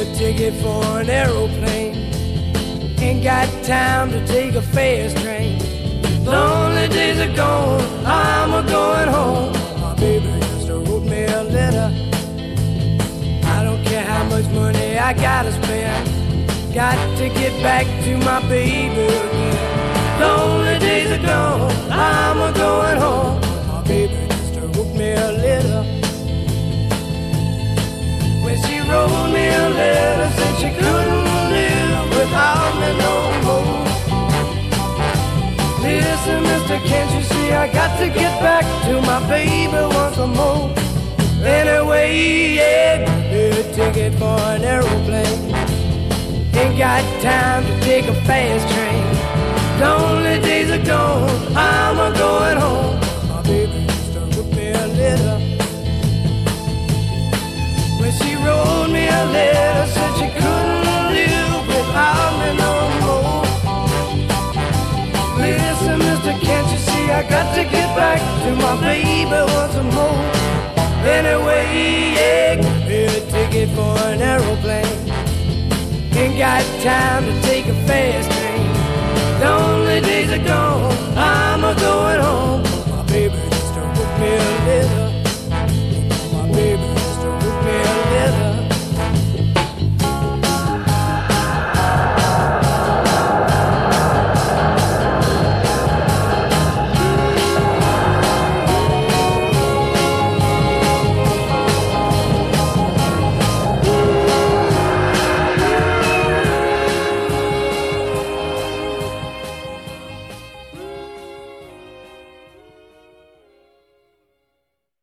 ticket for an aeroplane. Ain't got time to take a fast train. Lonely days are gone, I'm a-going home. My baby just wrote me a letter. I don't care how much money I gotta spend. Got to get back to my baby again. Lonely days are gone, I'm a-going home. My baby just wrote me a letter. When she wrote me a letter, said she couldn't live without me no more. Listen, mister, can't you see I got to get back to my baby once more. Anyway, yeah, get a ticket for an aeroplane. Ain't got time to take a fast train. Lonely days are gone, I'm a-going home. My baby used to wrote me a letter. When she wrote me a letter, said she couldn't live without me no more. Listen, mister, can't you see I got to get back to my baby once more. Anyway, yeah, get a ticket for an aeroplane. Ain't got time to